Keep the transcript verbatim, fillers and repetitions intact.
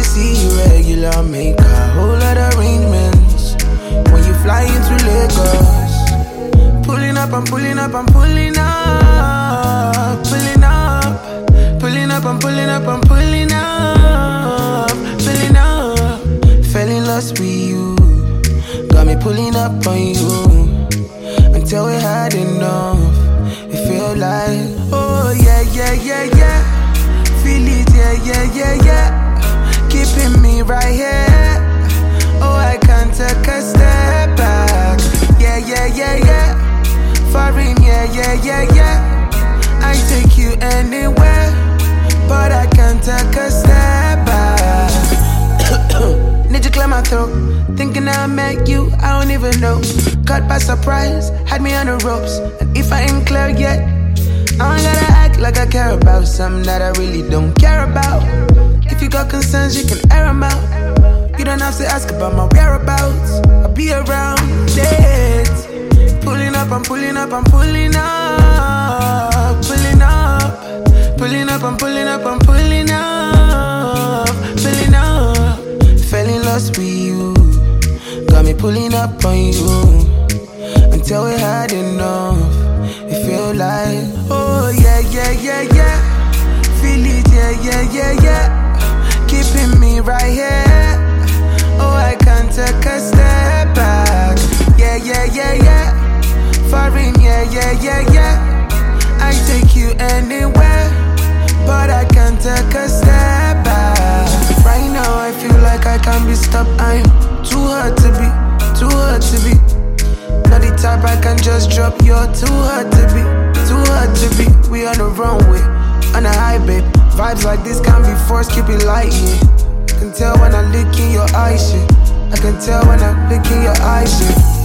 see you regular, make a whole lot of arrangements. When you fly into Lagos, pulling up, I'm pulling up, I'm pulling up, pulling up, pulling up, I'm pulling up, I'm pulling up, pulling up. Fell in love with you, got me pulling up on you. Until we had enough, it feel like, oh yeah, yeah, yeah, yeah. Feel it, yeah, yeah, yeah, yeah. Keeping me right here. Oh, I can't take a step back. Yeah, yeah, yeah, yeah. Foreign, yeah, yeah, yeah, yeah. I take you anywhere, but I can't take a step back. Need you clear my throat. Thinking I met you, I don't even know. Caught by surprise, had me on the ropes. And if I ain't clear yet, I don't gotta act like I care about something that I really don't care about. If you got concerns, you can air them out. You don't have to ask about my whereabouts. I'll be around it. Pulling up, I'm pulling up, I'm pulling up, pulling up, pulling up, I'm pulling up, I'm pulling up, pulling up. Fell in love with you, got me pulling up on you. Until we had enough, it feel like, oh yeah, yeah, yeah, yeah. Feel it, yeah, yeah, yeah, yeah. Keeping me right here. Oh, I can't take a step back. Yeah, yeah, yeah, yeah. Foreign, yeah, yeah, yeah, yeah. I take you anywhere, but I can't take a step back. Right now I feel like I can't be stopped. I'm too hard to be, too hard to be. Not the type I can just drop. You're too hard to be, too hard to be. We on the runway, on a high, babe. Vibes like this can't be forced, keep it light, yeah. I can tell when I look in your eyes, shit. I can tell when I look in your eyes, shit.